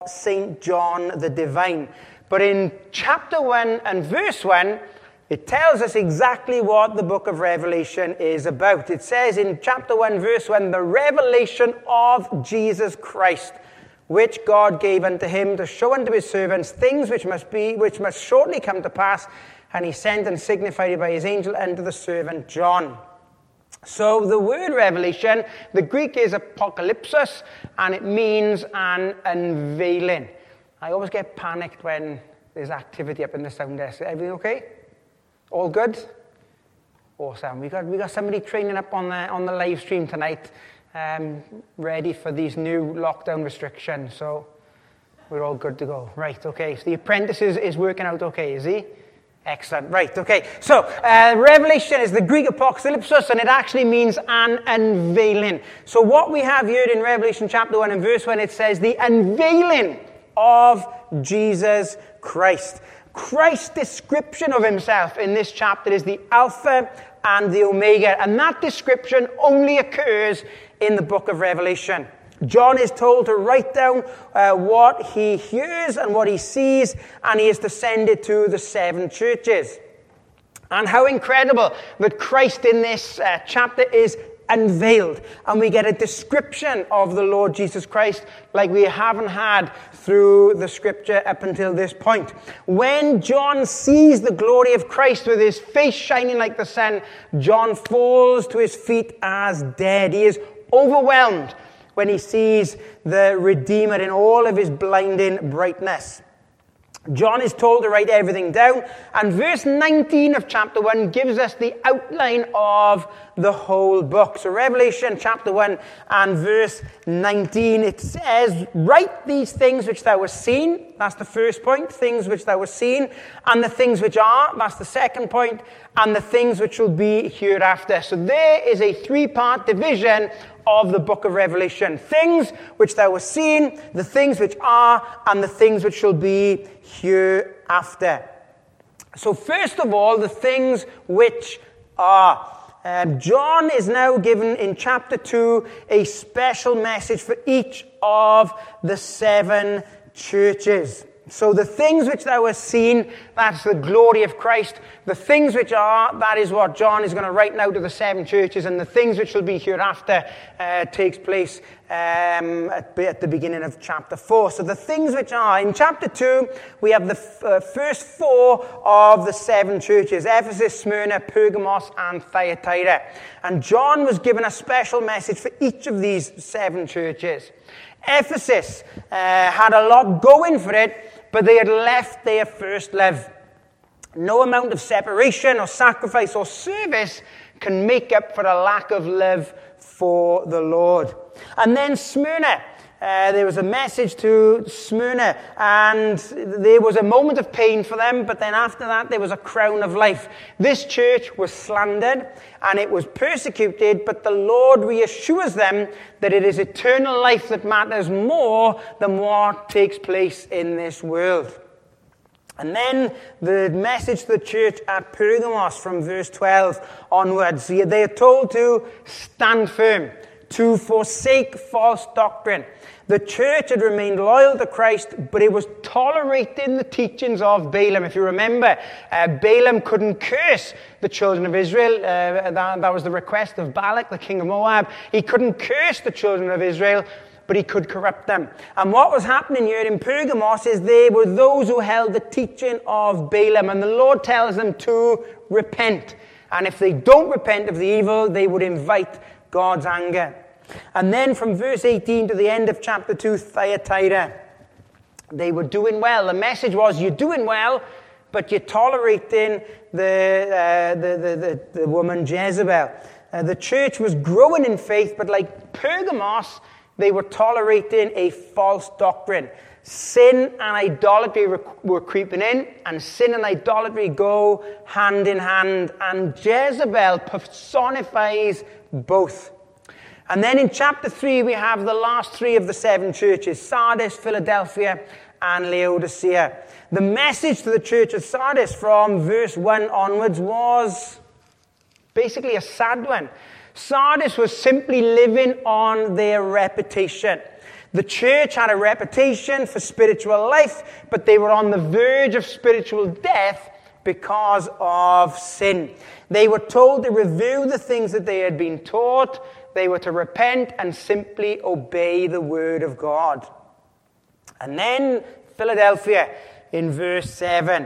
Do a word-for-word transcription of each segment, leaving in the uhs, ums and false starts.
Saint John the Divine. But in chapter one and verse one, it tells us exactly what the book of Revelation is about. It says in chapter one, verse one, the revelation of Jesus Christ, which God gave unto him to show unto his servants things which must be, which must shortly come to pass, and he sent and signified it by his angel unto the servant John. So the word revelation, the Greek is apocalypsis, and it means an unveiling. I always get panicked when there's activity up in the sound desk. Everything okay? All good? Awesome. We got we got somebody training up on the on the live stream tonight, um, ready for these new lockdown restrictions. So we're all good to go. Right. Okay. So the apprentice is, is working out okay, is he? Excellent. Right, okay. So, uh, Revelation is the Greek apocalypsis, and it actually means an unveiling. So what we have here in Revelation chapter one and verse one, it says the unveiling of Jesus Christ. Christ's description of himself in this chapter is the Alpha and the Omega, and that description only occurs in the book of Revelation. John is told to write down uh, what he hears and what he sees, and he is to send it to the seven churches. And how incredible that Christ in this uh, chapter is unveiled, and we get a description of the Lord Jesus Christ like we haven't had through the scripture up until this point. When John sees the glory of Christ with his face shining like the sun, John falls to his feet as dead. He is overwhelmed when he sees the Redeemer in all of his blinding brightness. John is told to write everything down, and verse nineteen of chapter one gives us the outline of the whole book. So Revelation chapter one and verse nineteen, it says, write these things which thou hast seen. That's the first point, things which thou hast seen. And the things which are, that's the second point. And the things which will be hereafter. So there is a three-part division of the book of Revelation. Things which thou hast seen, the things which are, and the things which shall be hereafter. So first of all, the things which are. Um, John is now given in chapter two a special message for each of the seven churches. So the things which thou hast seen, that's the glory of Christ. The things which are, that is what John is going to write now to the seven churches. And the things which shall be hereafter uh, takes place um, at, at the beginning of chapter four. So the things which are. In chapter two, we have the f- uh, first four of the seven churches. Ephesus, Smyrna, Pergamos, and Thyatira. And John was given a special message for each of these seven churches. Ephesus uh, had a lot going for it, but they had left their first love. No amount of separation or sacrifice or service can make up for a lack of love for the Lord. And then Smyrna. Uh, there was a message to Smyrna, and there was a moment of pain for them, but then after that there was a crown of life. This church was slandered, and it was persecuted, but the Lord reassures them that it is eternal life that matters more than what takes place in this world. And then the message to the church at Pergamos from verse twelve onwards. They are told to stand firm, to forsake false doctrine. The church had remained loyal to Christ, but it was tolerating the teachings of Balaam. If you remember, uh, Balaam couldn't curse the children of Israel. Uh, that, that was the request of Balak, the king of Moab. He couldn't curse the children of Israel, but he could corrupt them. And what was happening here in Pergamos is they were those who held the teaching of Balaam. And the Lord tells them to repent. And if they don't repent of the evil, they would invite God's anger. And then from verse eighteen to the end of chapter two, Thyatira, they were doing well. The message was, you're doing well, but you're tolerating the, uh, the, the, the, the woman Jezebel. Uh, the church was growing in faith, but like Pergamos, they were tolerating a false doctrine. Sin and idolatry were creeping in, and sin and idolatry go hand in hand, and Jezebel personifies both. And then in chapter three, we have the last three of the seven churches, Sardis, Philadelphia, and Laodicea. The message to the church of Sardis from verse one onwards was basically a sad one. Sardis was simply living on their reputation. The church had a reputation for spiritual life, but they were on the verge of spiritual death because of sin. They were told to review the things that they had been taught. They were to repent and simply obey the word of God. And then Philadelphia in verse seven.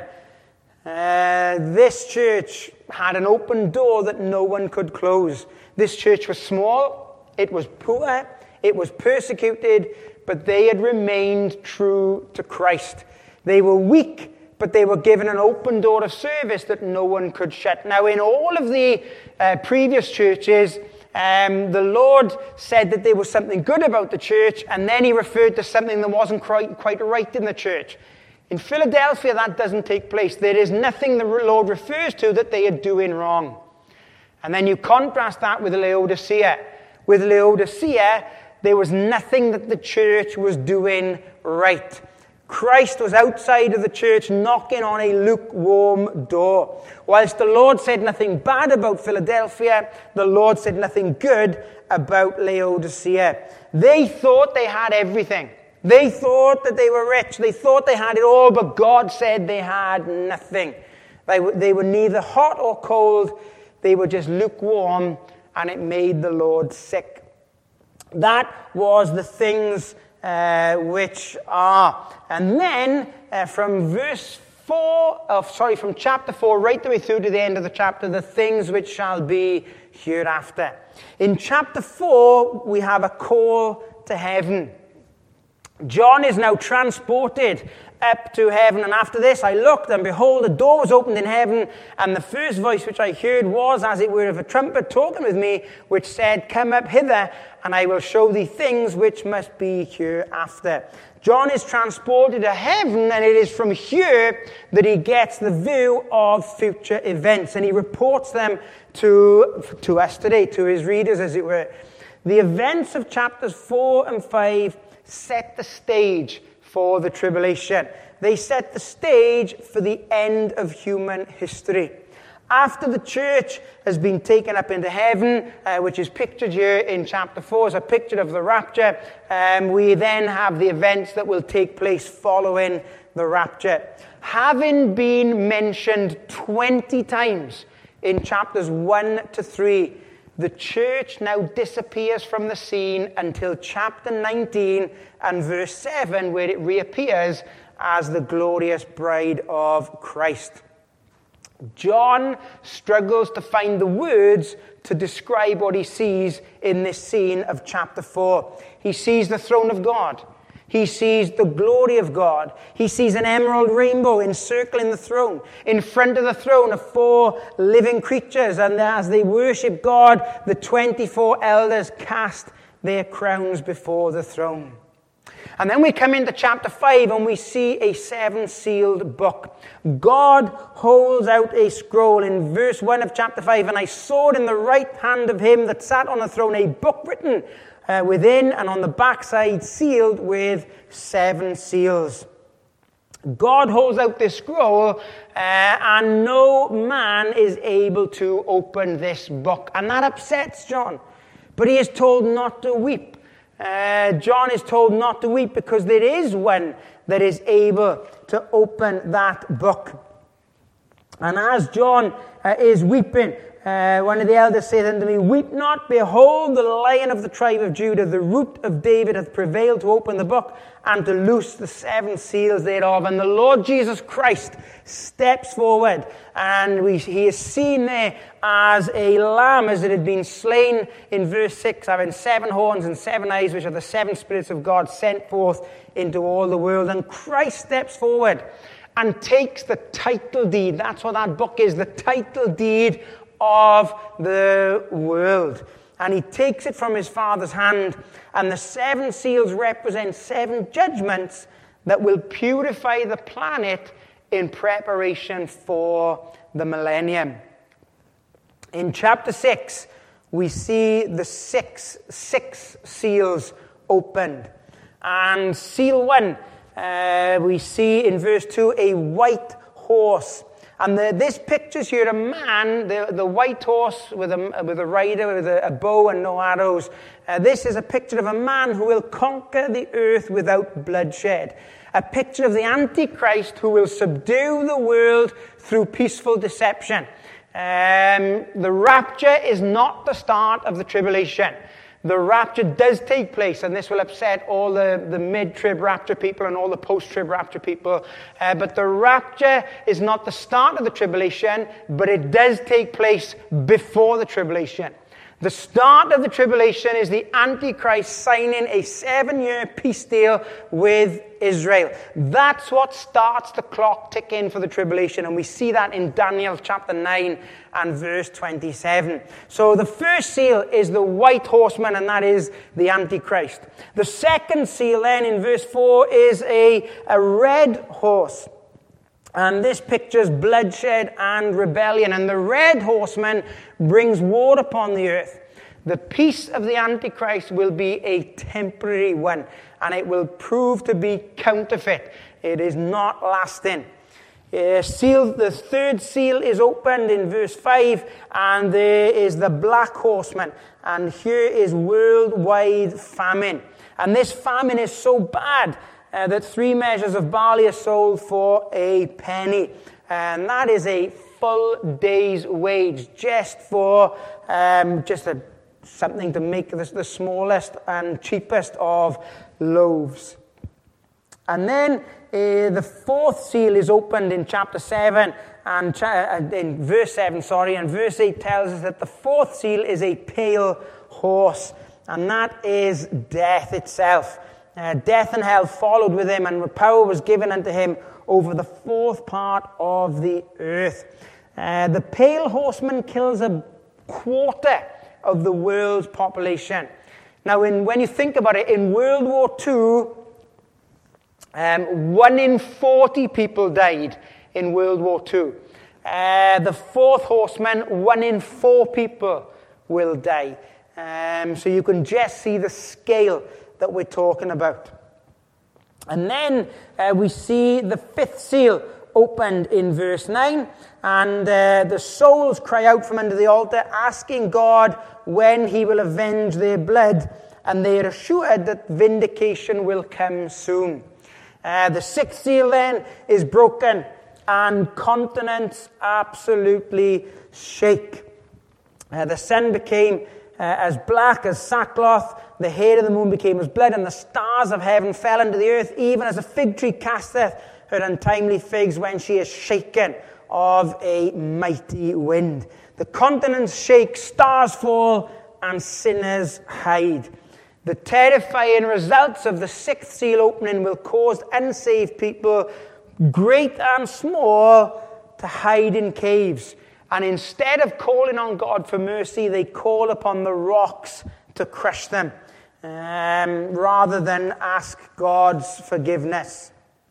Uh, this church had an open door that no one could close. This church was small, it was poor, it was persecuted, but they had remained true to Christ. They were weak, but they were given an open door of service that no one could shut. Now, in all of the uh, previous churches, um, the Lord said that there was something good about the church, and then he referred to something that wasn't quite, quite right in the church. In Philadelphia, that doesn't take place. There is nothing the Lord refers to that they are doing wrong. And then you contrast that with Laodicea. With Laodicea, there was nothing that the church was doing right. Christ was outside of the church knocking on a lukewarm door. Whilst the Lord said nothing bad about Philadelphia, the Lord said nothing good about Laodicea. They thought they had everything. They thought that they were rich. They thought they had it all, but God said they had nothing. They were, they were neither hot or cold. They were just lukewarm, and it made the Lord sick. That was the things uh, which are. And then uh, from verse four, of, sorry, from chapter four right the way through to the end of the chapter, the things which shall be hereafter. In chapter four, we have a call to heaven. John is now transported up to heaven, and after this I looked, and behold, a door was opened in heaven, and the first voice which I heard was, as it were, of a trumpet talking with me, which said, Come up hither, and I will show thee things which must be hereafter. John is transported to heaven, and it is from here that he gets the view of future events, and he reports them to, to us today, to his readers, as it were. The events of chapters four and five set the stage for the tribulation. They set the stage for the end of human history. After the church has been taken up into heaven, uh, which is pictured here in chapter four as a picture of the rapture, um, we then have the events that will take place following the rapture. Having been mentioned twenty times in chapters one to three, the church now disappears from the scene until chapter nineteen and verse seven, where it reappears as the glorious bride of Christ. John struggles to find the words to describe what he sees in this scene of chapter four. He sees the throne of God. He sees the glory of God. He sees an emerald rainbow encircling the throne. In front of the throne are four living creatures, and as they worship God, the twenty-four elders cast their crowns before the throne. And then we come into chapter five, and we see a seven-sealed book. God holds out a scroll in verse one of chapter five, and I saw in the right hand of him that sat on the throne a book written Uh, within and on the backside sealed with seven seals. God holds out this scroll, uh, and no man is able to open this book. And that upsets John. But he is told not to weep. Uh, John is told not to weep because there is one that is able to open that book. And as John uh, is weeping, Uh, one of the elders said unto me, Weep not, behold, the Lion of the tribe of Judah, the Root of David, hath prevailed to open the book and to loose the seven seals thereof. And the Lord Jesus Christ steps forward, and we, he is seen there as a lamb, as it had been slain in verse six, having seven horns and seven eyes, which are the seven spirits of God sent forth into all the world. And Christ steps forward and takes the title deed. That's what that book is, the title deed of the world. And he takes it from his Father's hand, and the seven seals represent seven judgments that will purify the planet in preparation for the millennium. In chapter six, we see the six, six seals opened. And seal one, uh, we see in verse two a white horse. And the, this pictures here a man, the, the white horse with a, with a rider with a, a bow and no arrows. Uh, this is a picture of a man who will conquer the earth without bloodshed. A picture of the Antichrist who will subdue the world through peaceful deception. Um, the rapture is not the start of the tribulation. The rapture does take place, and this will upset all the, the mid-trib rapture people and all the post-trib rapture people. Uh, but the rapture is not the start of the tribulation, but it does take place before the tribulation. The start of the tribulation is the Antichrist signing a seven-year peace deal with Israel. That's what starts the clock ticking for the tribulation, and we see that in Daniel chapter nine and verse twenty-seven. So the first seal is the white horseman, and that is the Antichrist. The second seal then in verse four is a, a red horse. And this pictures bloodshed and rebellion. And the red horseman brings war upon the earth. The peace of the Antichrist will be a temporary one. And it will prove to be counterfeit. It is not lasting. Uh, seal, the third seal is opened in verse five. And there is the black horseman. And here is worldwide famine. And this famine is so bad Uh, that three measures of barley are sold for a penny. And that is a full day's wage just for um, just a, something to make this the smallest and cheapest of loaves. And then uh, the fourth seal is opened in chapter seven, and cha- in verse seven, sorry, and verse eight tells us that the fourth seal is a pale horse, and that is death itself. Uh, death and hell followed with him, and power was given unto him over the fourth part of the earth. Uh, the pale horseman kills a quarter of the world's population. Now, in, when you think about it, in World War Two, um, one in forty people died in World War Two. Uh, the fourth horseman, one in four people will die. Um, so you can just see the scale that we're talking about. And then uh, we see the fifth seal opened in verse nine, and uh, the souls cry out from under the altar, asking God when he will avenge their blood, and they are assured that vindication will come soon. Uh, the sixth seal then is broken, and continents absolutely shake. Uh, the sun became uh, as black as sackcloth, the hair of the moon became as blood, and the stars of heaven fell into the earth, even as a fig tree casteth her untimely figs when she is shaken of a mighty wind. The continents shake, stars fall, and sinners hide. The terrifying results of the sixth seal opening will cause unsaved people, great and small, to hide in caves. And instead of calling on God for mercy, they call upon the rocks to crush them, um, rather than ask God's forgiveness.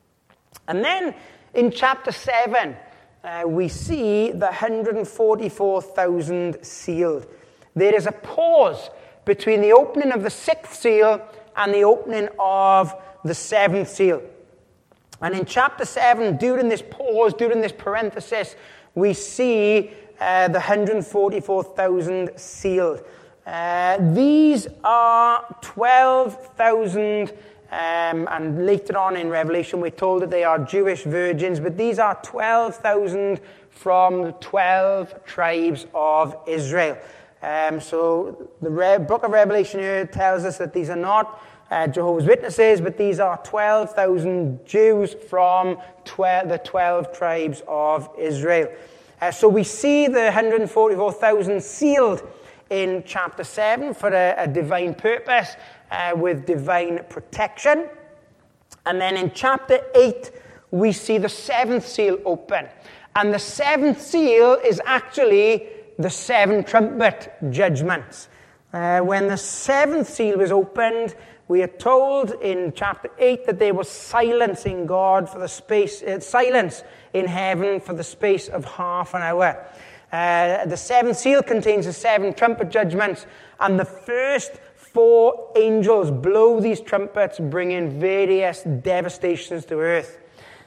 And then in chapter seven, uh, we see the one hundred forty-four thousand sealed. There is a pause between the opening of the sixth seal and the opening of the seventh seal. And in chapter seven, during this pause, during this parenthesis, we see uh, the one hundred forty-four thousand sealed. Uh, these are twelve thousand, um, and later on in Revelation we're told that they are Jewish virgins, but these are twelve thousand from the twelve tribes of Israel. Um, so the Re- book of Revelation here tells us that these are not uh, Jehovah's Witnesses, but these are twelve thousand Jews from tw- the twelve tribes of Israel. Uh, so we see the one hundred forty-four thousand sealed in chapter seven for a, a divine purpose, uh, with divine protection. And then in chapter eight, we see the seventh seal open. And the seventh seal is actually the seven trumpet judgments. Uh, when the seventh seal was opened, we are told in chapter eight that there was silence in God for the space, uh, silence in heaven for the space of half an hour. Uh, the seventh seal contains the seven trumpet judgments, and the first four angels blow these trumpets, bringing various devastations to earth.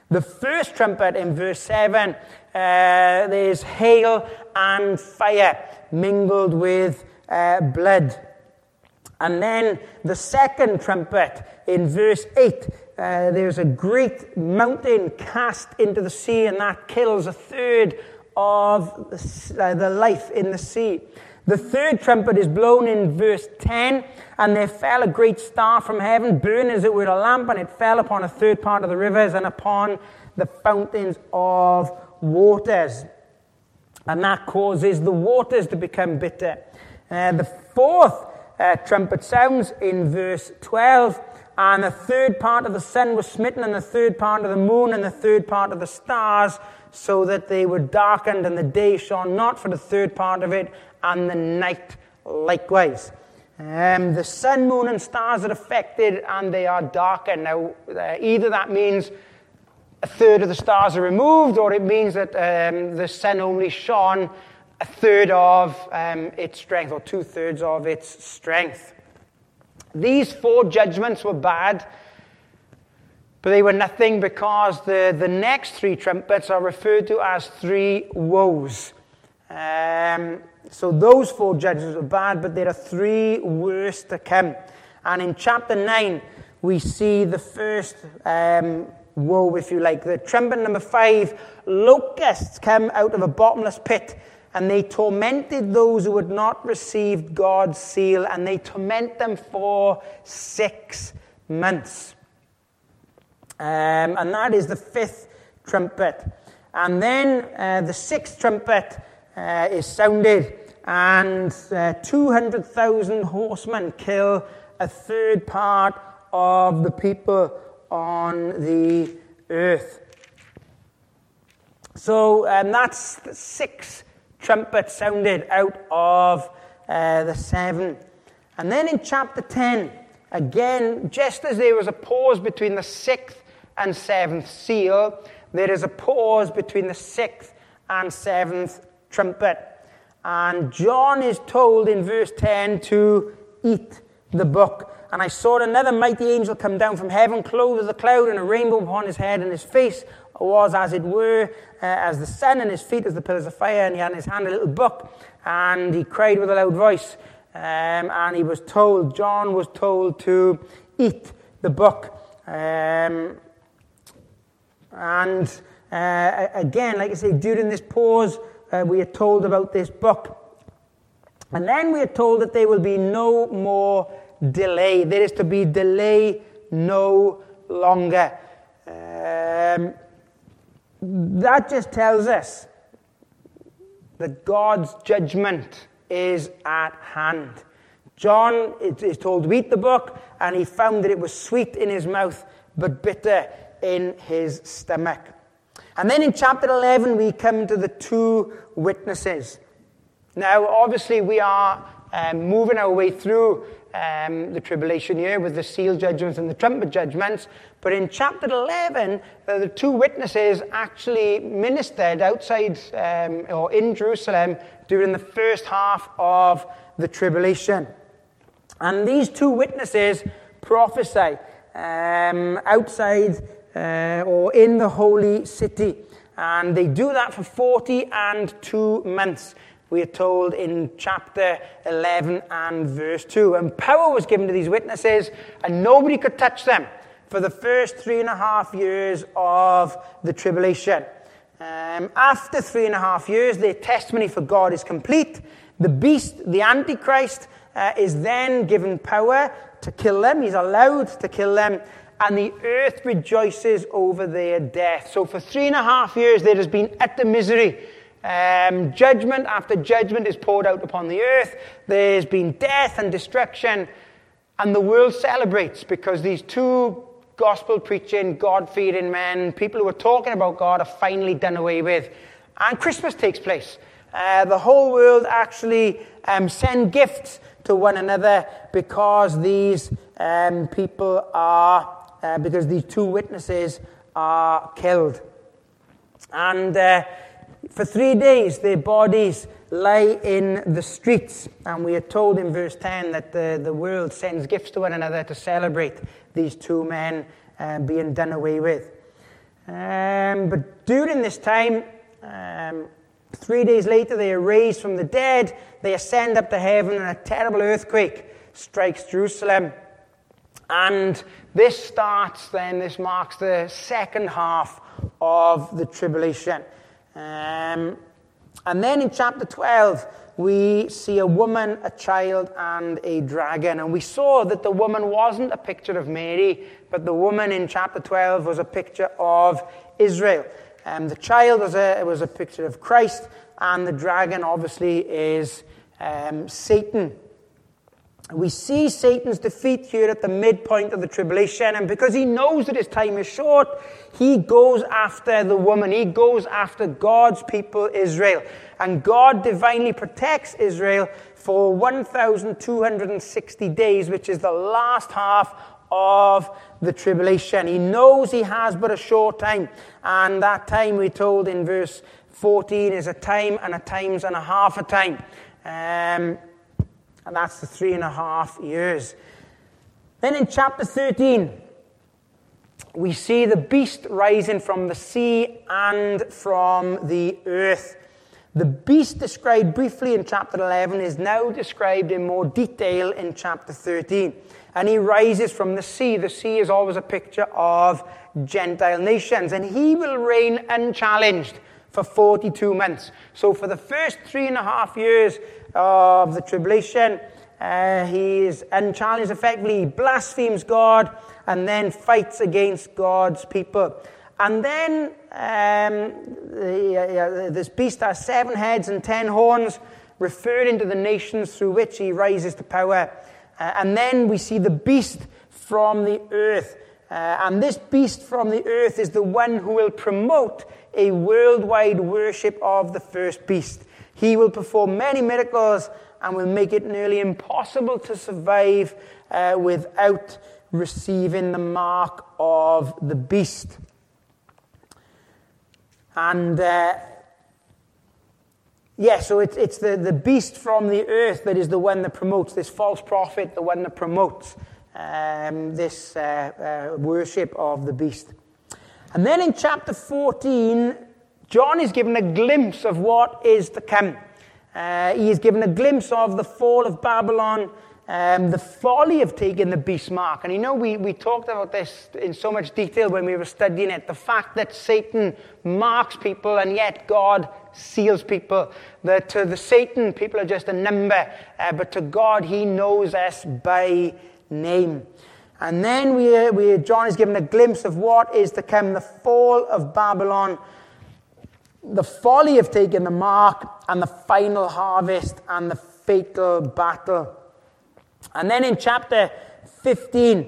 The first trumpet in verse seven, uh, there's hail and fire mingled with uh, blood. And then the second trumpet in verse eight, uh, there's a great mountain cast into the sea, and that kills a third of the, uh, the life in the sea. The third trumpet is blown in verse ten, and there fell a great star from heaven, burning as it were a lamp, and it fell upon a third part of the rivers and upon the fountains of waters. And that causes the waters to become bitter. Uh, the fourth uh, trumpet sounds in verse twelve, and the third part of the sun was smitten, and the third part of the moon, and the third part of the stars, so that they were darkened, and the day shone not for the third part of it, and the night likewise. Um, the sun, moon, and stars are affected, and they are darkened. Now, uh, either that means a third of the stars are removed, or it means that um, the sun only shone a third of um, its strength, or two-thirds of its strength. These four judgments were bad, but they were nothing because the, the next three trumpets are referred to as three woes. Um, so those four judgments were bad, but there are three worse to come. And in chapter nine, we see the first um, woe, if you like. The trumpet number five, locusts come out of a bottomless pit, and they tormented those who had not received God's seal, and they torment them for six months. Um, and that is the fifth trumpet. And then uh, the sixth trumpet uh, is sounded, and uh, two hundred thousand horsemen kill a third part of the people on the earth. So um, that's the six trumpets sounded out of uh, the seven. And then in chapter ten, again, just as there was a pause between the sixth and seventh seal, there is a pause between the sixth and seventh trumpet. And John is told in verse ten to eat the book. And I saw another mighty angel come down from heaven, clothed with a cloud and a rainbow upon his head, and his face was as it were uh, as the sun, and his feet as the pillars of fire, and he had in his hand a little book, and he cried with a loud voice, um, and he was told, John was told to eat the book. Um, and uh, again, like I say, during this pause, uh, we are told about this book. And then we are told that there will be no more delay. There is to be delay no longer. Um, that just tells us that God's judgment is at hand. John is told to eat the book, and he found that it was sweet in his mouth, but bitter in his stomach. And then in chapter eleven, we come to the two witnesses. Now, obviously, we are um, moving our way through um, the tribulation year with the seal judgments and the trumpet judgments. But in chapter eleven, uh, the two witnesses actually ministered outside um, or in Jerusalem during the first half of the tribulation. And these two witnesses prophesy um, outside uh, or in the holy city. And they do that for forty and two months. We are told in chapter eleven and verse two. And power was given to these witnesses, and nobody could touch them for the first three and a half years of the tribulation. Um, after three and a half years, their testimony for God is complete. The beast, the Antichrist, uh, is then given power to kill them. He's allowed to kill them. And the earth rejoices over their death. So for three and a half years, there has been utter misery. Um, judgment after judgment is poured out upon the earth. There's been death and destruction. And the world celebrates because these two gospel-preaching, God-fearing men, people who are talking about God, are finally done away with. And Christmas takes place. Uh, the whole world actually um, send gifts to one another because these um, people are, uh, because these two witnesses are killed. And uh, for three days, their bodies lie in the streets. And we are told in verse ten that the, the world sends gifts to one another to celebrate these two men uh, being done away with. Um, but during this time, um, three days later, they are raised from the dead. They ascend up to heaven, and a terrible earthquake strikes Jerusalem. And this starts then, this marks the second half of the tribulation. Um, and then in chapter twelve, we see a woman, a child, and a dragon. And we saw that the woman wasn't a picture of Mary, but the woman in chapter twelve was a picture of Israel. Um, the child was a, was a picture of Christ, and the dragon obviously is um, Satan. We see Satan's defeat here at the midpoint of the tribulation, and because he knows that his time is short, he goes after the woman. He goes after God's people, Israel. And God divinely protects Israel for one thousand two hundred sixty days, which is the last half of the tribulation. He knows he has but a short time, and that time, we're told in verse fourteen, is a time and a times and a half a time. Um... And that's the three and a half years. Then in chapter thirteen, we see the beast rising from the sea and from the earth. The beast described briefly in chapter eleven is now described in more detail in chapter thirteen. And he rises from the sea. The sea is always a picture of Gentile nations. And he will reign unchallenged for forty-two months. So for the first three and a half years of the tribulation, uh, he is unchallenged. Effectively, he blasphemes God and then fights against God's people. And then um, the, uh, this beast has seven heads and ten horns, referring to the nations through which he rises to power. Uh, and then we see the beast from the earth. Uh, and this beast from the earth is the one who will promote a worldwide worship of the first beast. He will perform many miracles and will make it nearly impossible to survive uh, without receiving the mark of the beast. And uh, yeah, so it's, it's the, the beast from the earth that is the one that promotes this false prophet, the one that promotes um, this uh, uh, worship of the beast. And then in chapter fourteen, John is given a glimpse of what is to come. Uh, he is given a glimpse of the fall of Babylon, um, the folly of taking the beast mark. And you know, we, we talked about this in so much detail when we were studying it. The fact that Satan marks people and yet God seals people. That to the Satan, people are just a number. Uh, but to God, he knows us by name. And then we, we, John is given a glimpse of what is to come, the fall of Babylon, the folly of taking the mark, and the final harvest, and the fatal battle. And then in chapter fifteen,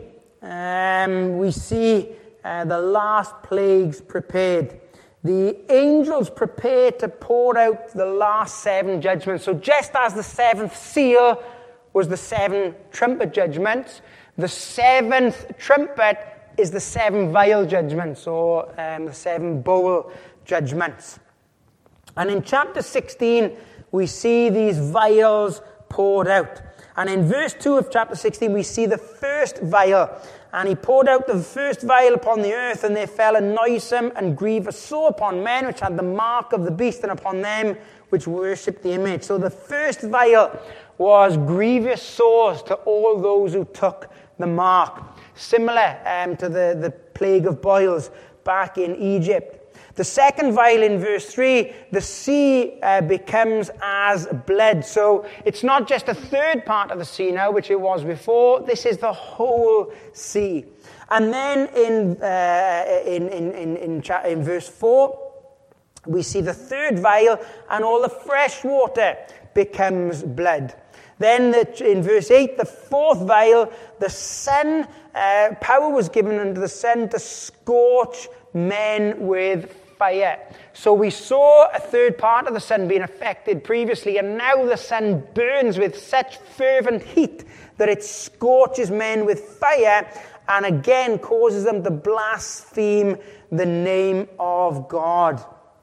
um, we see uh, the last plagues prepared. The angels prepare to pour out the last seven judgments. So just as the seventh seal was the seven trumpet judgments, the seventh trumpet is the seven vial judgments, or um, the seven bowl judgments. And in chapter sixteen, we see these vials poured out. And in verse two of chapter sixteen, we see the first vial. And he poured out the first vial upon the earth, and there fell a noisome and grievous sore upon men which had the mark of the beast, and upon them which worshipped the image. So the first vial was grievous sores to all those who took the mark. Similar um, to the, the plague of boils back in Egypt. The second vial in verse three, the sea uh, becomes as blood. So it's not just a third part of the sea now, which it was before. This is the whole sea. And then in uh, in, in, in, in, cha- in verse four, we see the third vial, and all the fresh water becomes blood. Then the, in verse eight, the fourth vial, the sun, uh, power was given unto the sun to scorch men with fire. So we saw a third part of the sun being affected previously, and now the sun burns with such fervent heat that it scorches men with fire, and again causes them to blaspheme the name of God.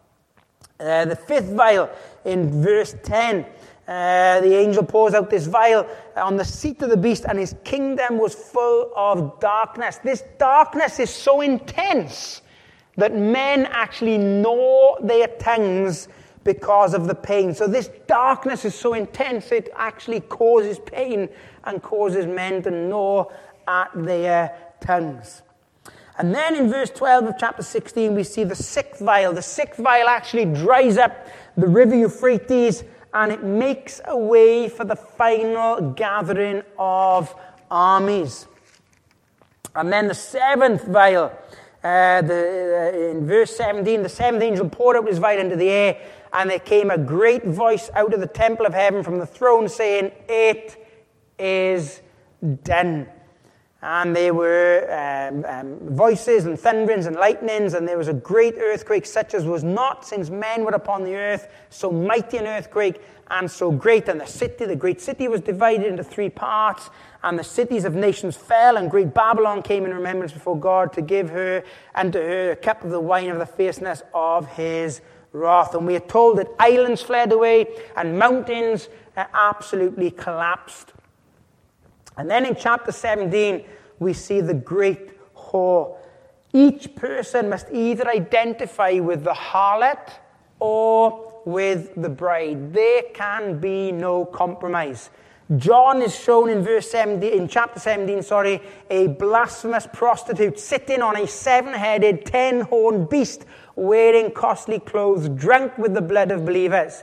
Uh, the fifth vial in verse ten, uh, the angel pours out this vial on the seat of the beast, and his kingdom was full of darkness. This darkness is so intense that men actually gnaw their tongues because of the pain. So this darkness is so intense, it actually causes pain and causes men to gnaw at their tongues. And then in verse twelve of chapter sixteen, we see the sixth vial. The sixth vial actually dries up the river Euphrates, and it makes a way for the final gathering of armies. And then the seventh vial, uh, the, uh, in verse seventeen, the seventh angel poured out his vial into the air, and there came a great voice out of the temple of heaven from the throne saying, "It is done." And there were um, um, voices and thunderings and lightnings, and there was a great earthquake, such as was not since men were upon the earth, so mighty an earthquake and so great. And the city, the great city, was divided into three parts, and the cities of nations fell, and great Babylon came in remembrance before God to give her and to her a cup of the wine of the fierceness of his wrath. And we are told that islands fled away and mountains uh, absolutely collapsed. And then in chapter seventeen, we see the great whore. Each person must either identify with the harlot or with the bride. There can be no compromise. John is shown in verse seventeen, in chapter seventeen, sorry, a blasphemous prostitute sitting on a seven-headed, ten-horned beast, wearing costly clothes, drunk with the blood of believers.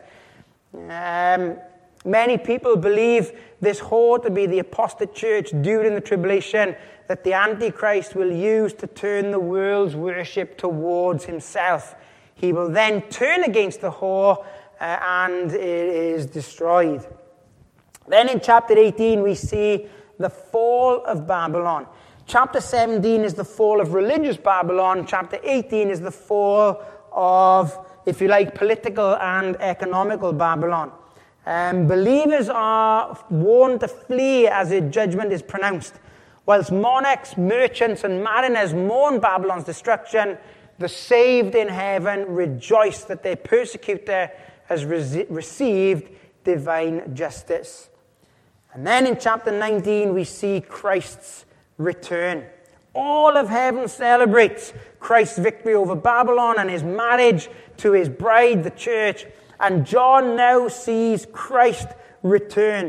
Um, many people believe this whore to be the apostate church during the tribulation that the Antichrist will use to turn the world's worship towards himself. He will then turn against the whore uh, and it is destroyed. Then in chapter eighteen, we see the fall of Babylon. Chapter seventeen is the fall of religious Babylon. Chapter eighteen is the fall of, if you like, political and economical Babylon. Um, believers are warned to flee as a judgment is pronounced. Whilst monarchs, merchants, and mariners mourn Babylon's destruction, the saved in heaven rejoice that their persecutor has re- received divine justice. And then in chapter nineteen, we see Christ's return. All of heaven celebrates Christ's victory over Babylon and his marriage to his bride, the church. And John now sees Christ return.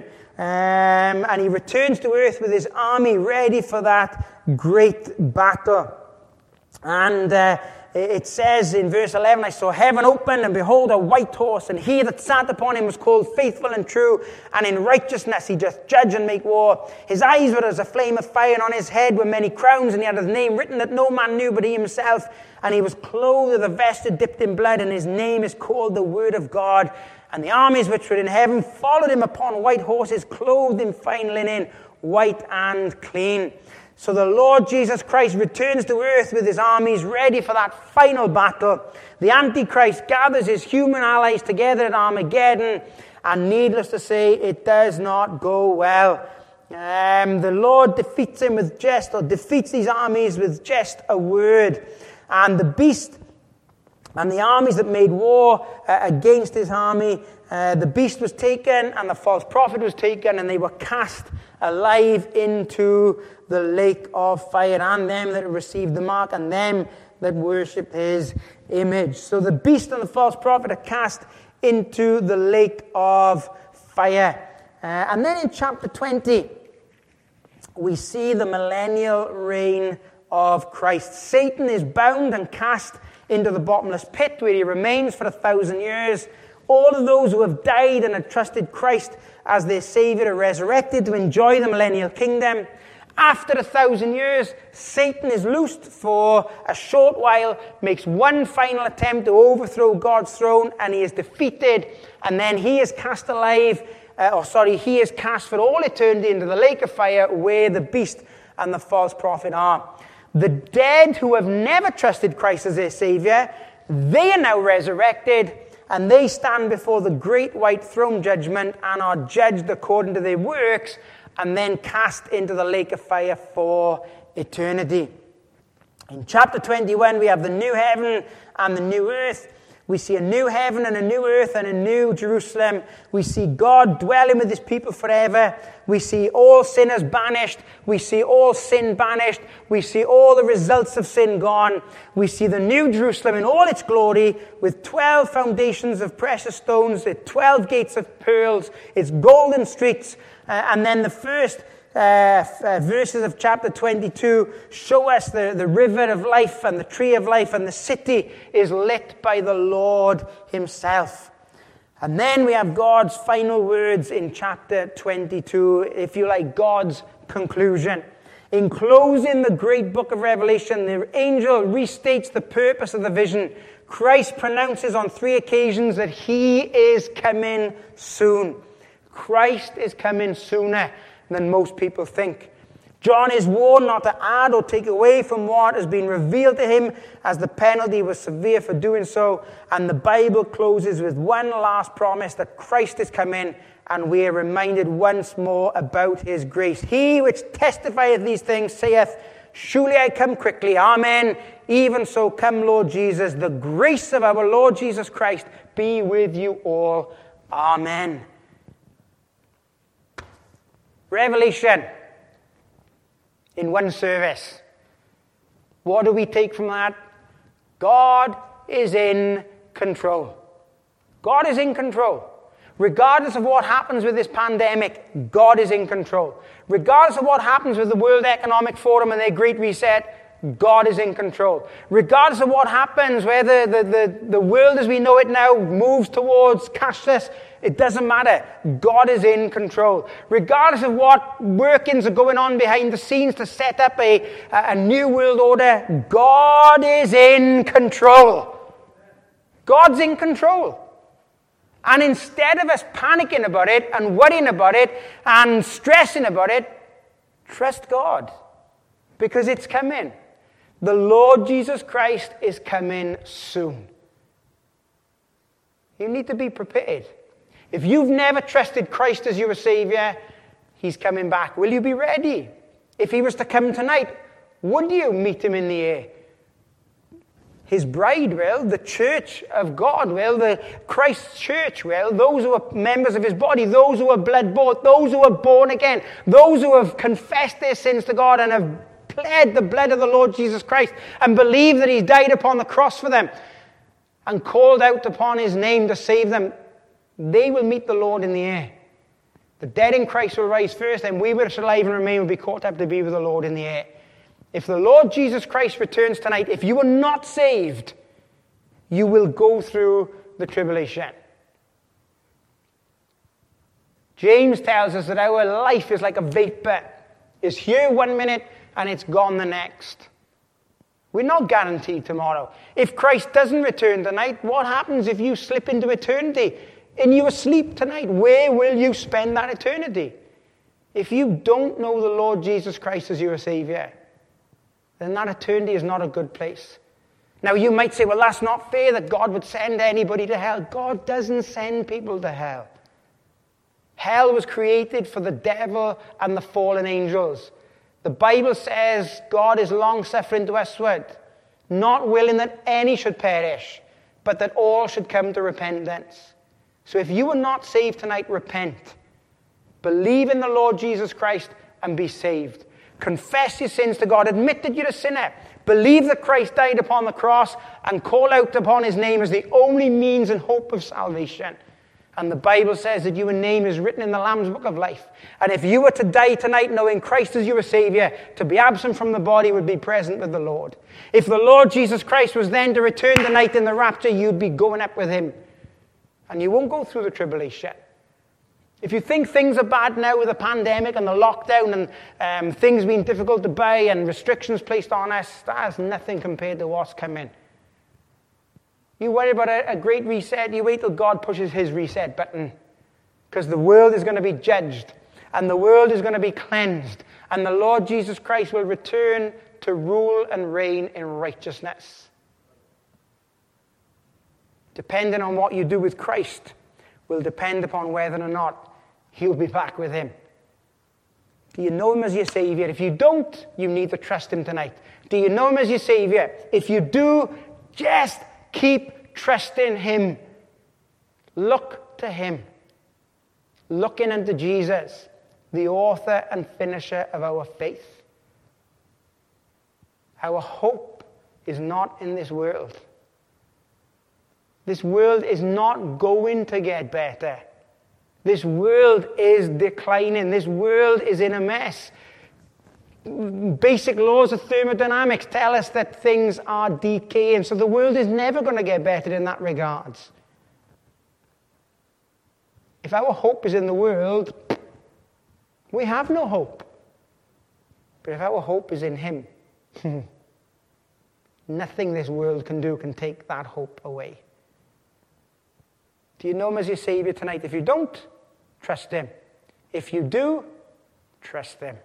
Um, and he returns to earth with his army ready for that great battle. And uh, it says in verse eleven, I saw heaven open, and behold, a white horse, and he that sat upon him was called Faithful and True, and in righteousness he doth judge and make war. His eyes were as a flame of fire, and on his head were many crowns, and he had his name written that no man knew but he himself. And he was clothed with a vesture dipped in blood, and his name is called the Word of God. And the armies which were in heaven followed him upon white horses, clothed in fine linen, white and clean. So the Lord Jesus Christ returns to earth with his armies ready for that final battle. The Antichrist gathers his human allies together at Armageddon, and needless to say, it does not go well. Um, the Lord defeats him with just, or defeats these armies with just a word. And the beast and the armies that made war uh, against his army, uh, the beast was taken and the false prophet was taken, and they were cast alive into the lake of fire, and them that received the mark and them that worshipped his image. So the beast and the false prophet are cast into the lake of fire. Uh, and then in chapter twenty, we see the millennial reign of Christ. Satan is bound and cast into the bottomless pit, where he remains for a thousand years. All of those who have died and have trusted Christ as their Savior are resurrected to enjoy the millennial kingdom. After a thousand years, Satan is loosed for a short while, makes one final attempt to overthrow God's throne, and he is defeated, and then he is cast alive, uh, or sorry, he is cast for all eternity into the lake of fire, where the beast and the false prophet are. The dead who have never trusted Christ as their Savior, they are now resurrected, and they stand before the great white throne judgment and are judged according to their works, and then cast into the lake of fire for eternity. In chapter twenty-one, we have the new heaven and the new earth. We see a new heaven and a new earth and a new Jerusalem. We see God dwelling with his people forever. We see all sinners banished. We see all sin banished. We see all the results of sin gone. We see the new Jerusalem in all its glory with twelve foundations of precious stones, with twelve gates of pearls, its golden streets. Uh, and then the first Uh, uh, verses of chapter twenty-two show us the, the river of life and the tree of life, and the city is lit by the Lord himself. And then we have God's final words in chapter twenty-two, if you like, God's conclusion. In closing the great book of Revelation, the angel restates the purpose of the vision. Christ pronounces on three occasions that he is coming soon. Christ is coming sooner than most people think. John is warned not to add or take away from what has been revealed to him, as the penalty was severe for doing so. And the Bible closes with one last promise that Christ is coming, and we are reminded once more about his grace. He which testifieth these things saith, surely I come quickly. Amen. Even so come, Lord Jesus. The grace of our Lord Jesus Christ be with you all. Amen. Revelation in one service. What do we take from that? God is in control. God is in control. Regardless of what happens with this pandemic, God is in control. Regardless of what happens with the World Economic Forum and their Great Reset, God is in control. Regardless of what happens, whether the, the, the world as we know it now moves towards cashless, it doesn't matter. God is in control. Regardless of what workings are going on behind the scenes to set up a, a new world order, God is in control. God's in control. And instead of us panicking about it and worrying about it and stressing about it, trust God, because it's coming. The Lord Jesus Christ is coming soon. You need to be prepared. If you've never trusted Christ as your Savior, he's coming back. Will you be ready? If he was to come tonight, would you meet him in the air? His bride will, the church of God will, the Christ's church will, those who are members of his body, those who are blood-bought, those who are born again, those who have confessed their sins to God and have pled the blood of the Lord Jesus Christ and believe that he died upon the cross for them and called out upon his name to save them, they will meet the Lord in the air. The dead in Christ will rise first, and we which are alive and remain will be caught up to be with the Lord in the air. If the Lord Jesus Christ returns tonight, if you are not saved, you will go through the tribulation. James tells us that our life is like a vapor. It's here one minute and it's gone the next. We're not guaranteed tomorrow. If Christ doesn't return tonight, what happens if you slip into eternity and you're asleep tonight? Where will you spend that eternity? If you don't know the Lord Jesus Christ as your Savior, then that eternity is not a good place. Now you might say, well, that's not fair that God would send anybody to hell. God doesn't send people to hell. Hell was created for the devil and the fallen angels. The Bible says God is long-suffering to usward, not willing that any should perish, but that all should come to repentance. So if you are not saved tonight, repent. Believe in the Lord Jesus Christ and be saved. Confess your sins to God. Admit that you're a sinner. Believe that Christ died upon the cross and call out upon his name as the only means and hope of salvation. And the Bible says that your name is written in the Lamb's Book of Life. And if you were to die tonight knowing Christ as your Savior, to be absent from the body would be present with the Lord. If the Lord Jesus Christ was then to return tonight in the rapture, you'd be going up with him. And you won't go through the tribulation. If you think things are bad now with the pandemic and the lockdown and um, things being difficult to buy and restrictions placed on us, that's nothing compared to what's coming. You worry about a, a great reset, you wait till God pushes his reset button. Because the world is going to be judged. And the world is going to be cleansed. And the Lord Jesus Christ will return to rule and reign in righteousness. Depending on what you do with Christ will depend upon whether or not you'll be back with him. Do you know him as your Savior? If you don't, you need to trust him tonight. Do you know him as your Savior? If you do, just keep trust in him. Look to him. Looking unto Jesus, the author and finisher of our faith. Our hope is not in this world. This world is not going to get better. This world is declining. This world is in a mess. Basic laws of thermodynamics tell us that things are decaying. So the world is never going to get better in that regards. If our hope is in the world, we have no hope. But if our hope is in him, nothing this world can do can take that hope away. Do you know him as your Savior tonight? If you don't, trust him. If you do, trust him.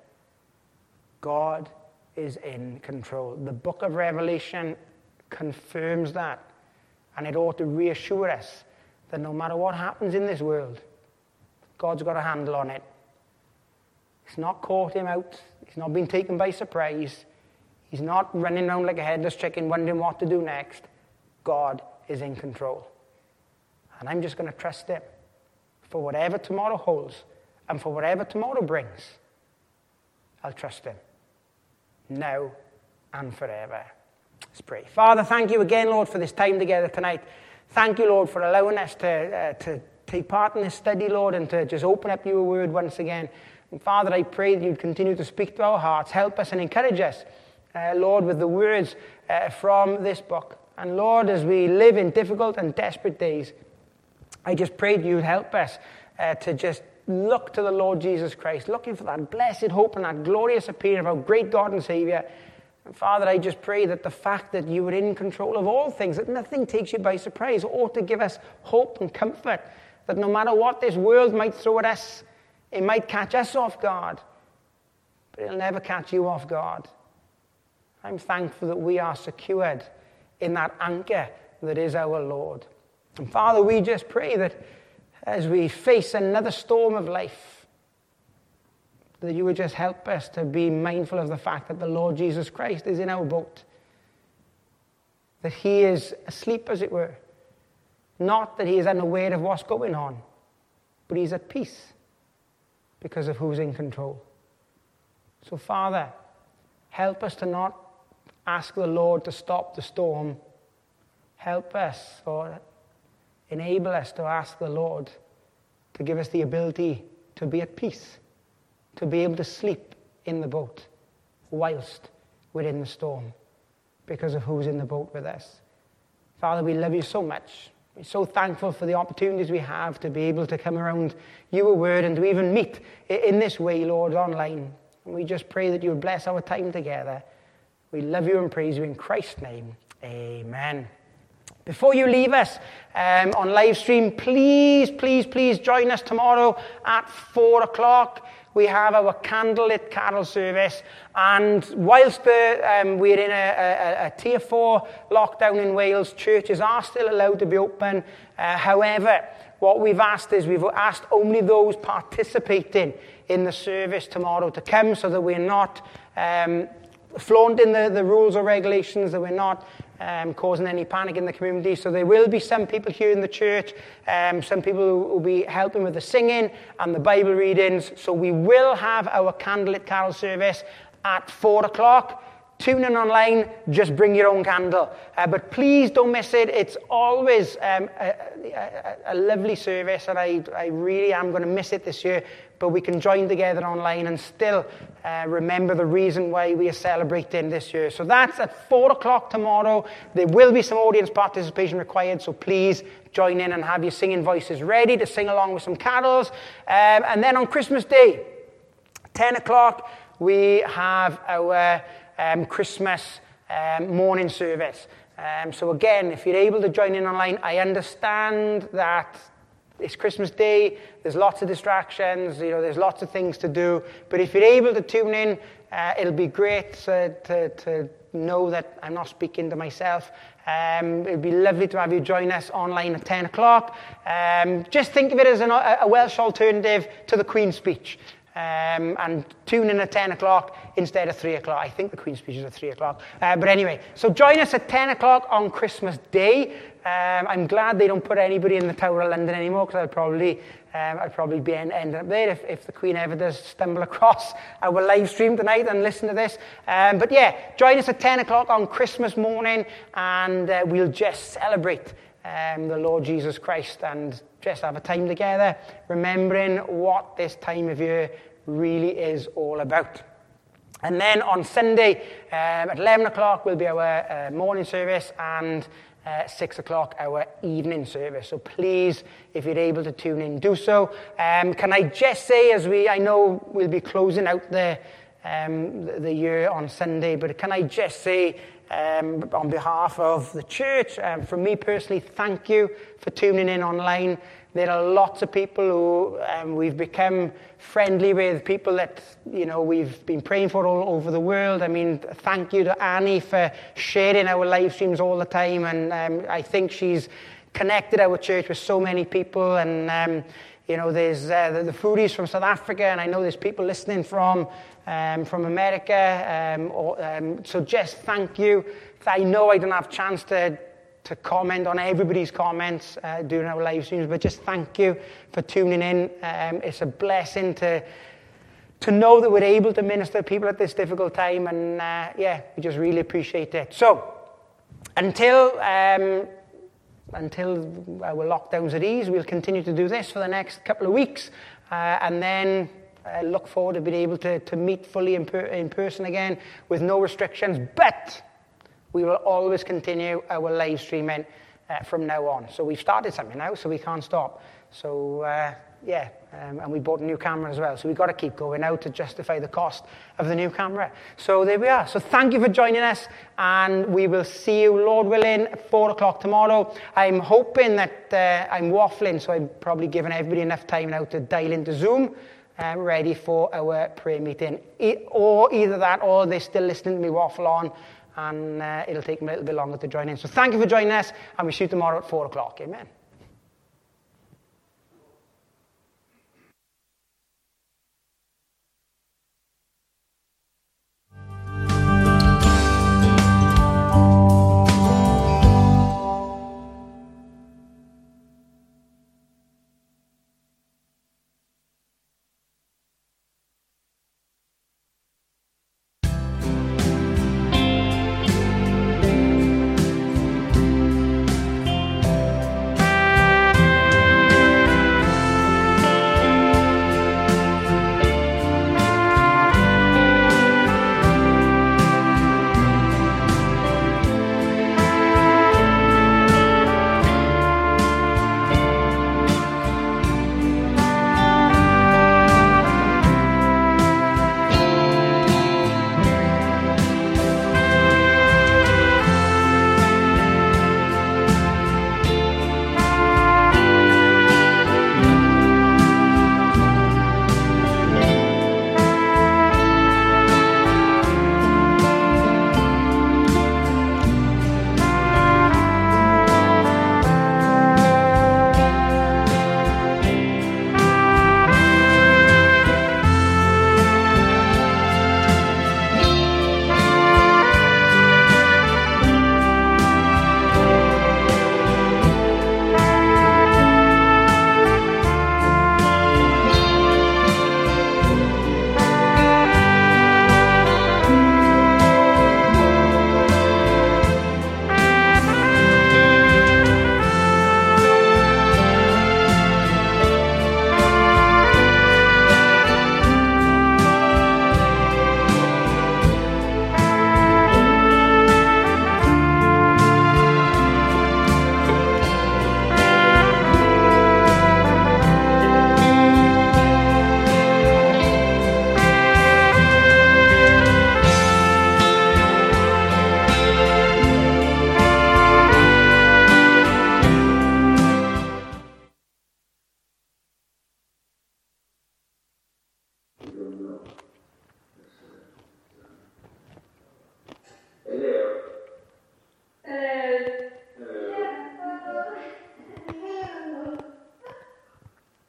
God is in control. The book of Revelation confirms that. And it ought to reassure us that no matter what happens in this world, God's got a handle on it. It's not caught him out. He's not been taken by surprise. He's not running around like a headless chicken wondering what to do next. God is in control. And I'm just going to trust him for whatever tomorrow holds and for whatever tomorrow brings. I'll trust him now and forever. Let's pray. Father, thank you again, Lord, for this time together tonight. Thank you, Lord, for allowing us to, uh, to take part in this study, Lord, and to just open up your word once again. And Father, I pray that you'd continue to speak to our hearts, help us and encourage us, uh, Lord, with the words uh, from this book. And Lord, as we live in difficult and desperate days, I just pray that you'd help us uh, to just look to the Lord Jesus Christ, looking for that blessed hope and that glorious appearing of our great God and Savior. And Father, I just pray that the fact that you are in control of all things, that nothing takes you by surprise, ought to give us hope and comfort, that no matter what this world might throw at us, it might catch us off guard, but it'll never catch you off guard. I'm thankful that we are secured in that anchor that is our Lord. And Father, we just pray that as we face another storm of life, that you would just help us to be mindful of the fact that the Lord Jesus Christ is in our boat, that he is asleep, as it were. Not that he is unaware of what's going on, but he's at peace because of who's in control. So, Father, help us to not ask the Lord to stop the storm. Help us, or enable us to ask the Lord to give us the ability to be at peace, to be able to sleep in the boat whilst we're in the storm because of who's in the boat with us. Father, we love you so much. We're so thankful for the opportunities we have to be able to come around your word and to even meet in this way, Lord, online. And we just pray that you would bless our time together. We love you and praise you in Christ's name. Amen. Before you leave us um, on live stream, please, please, please join us tomorrow at four o'clock. We have our candlelit carol service. And whilst the, um, we're in a, a, a tier four lockdown in Wales, churches are still allowed to be open. Uh, however, what we've asked is we've asked only those participating in the service tomorrow to come, so that we're not um, flaunting the, the rules or regulations, that we're not Um, causing any panic in the community. So there will be some people here in the church, um, some people who will be helping with the singing and the Bible readings. So we will have our candlelit carol service at four o'clock. Tune in online, just bring your own candle. Uh, but please don't miss it. It's always um, a, a, a lovely service, and I, I really am going to miss it this year. But we can join together online and still uh, remember the reason why we are celebrating this year. So that's at four o'clock tomorrow. There will be some audience participation required, so please join in and have your singing voices ready to sing along with some carols. Um, and then on Christmas Day, ten o'clock, we have our um, Christmas um, morning service. Um, so again, if you're able to join in online, I understand that it's Christmas Day, there's lots of distractions, you know, there's lots of things to do. But if you're able to tune in, uh, it'll be great to, to, to know that I'm not speaking to myself. Um, it'd be lovely to have you join us online at ten o'clock. Um, just think of it as an, a Welsh alternative to the Queen's speech. um, and tune in at ten o'clock instead of three o'clock. I think the Queen's speech is at three o'clock. Uh, but anyway, so join us at ten o'clock on Christmas Day. Um, I'm glad they don't put anybody in the Tower of London anymore, because I'd probably, um, I'd probably be end, ending up there if, if the Queen ever does stumble across our live stream tonight and listen to this. Um, but yeah, join us at ten o'clock on Christmas morning, and uh, we'll just celebrate um, the Lord Jesus Christ and just have a time together, remembering what this time of year really is all about. And then on Sunday um, at eleven o'clock will be our uh, morning service, and uh, six o'clock our evening service. So please, if you're able to tune in, do so. Um, can I just say, as we, I know we'll be closing out the, um, the, the year on Sunday, but can I just say, um, on behalf of the church, um, from me personally, thank you for tuning in online. There are lots of people who um, we've become friendly with, people that, you know, we've been praying for all over the world. I mean, thank you to Annie for sharing our live streams all the time. And um, I think she's connected our church with so many people. And, um, you know, there's uh, the, the foodies from South Africa, and I know there's people listening from, um, from America. Um, or, um, so just thank you. I know I don't have a chance to to comment on everybody's comments uh, during our live streams, but just thank you for tuning in. Um, it's a blessing to to know that we're able to minister to people at this difficult time, and uh, yeah, we just really appreciate it. So, until um, until our lockdowns at ease, we'll continue to do this for the next couple of weeks, uh, and then I look forward to being able to, to meet fully in, per- in person again with no restrictions, but we will always continue our live streaming uh, from now on. So we've started something now, so we can't stop. So, uh, yeah, um, and we bought a new camera as well. So we've got to keep going now to justify the cost of the new camera. So there we are. So thank you for joining us, and we will see you, Lord willing, at four o'clock tomorrow. I'm hoping that uh, I'm waffling, so I'm probably giving everybody enough time now to dial into Zoom, um, ready for our prayer meeting. E- or either that, or they're still listening to me waffle on, and uh, it'll take them a little bit longer to join in. So thank you for joining us, and we'll see you tomorrow at four o'clock. Amen.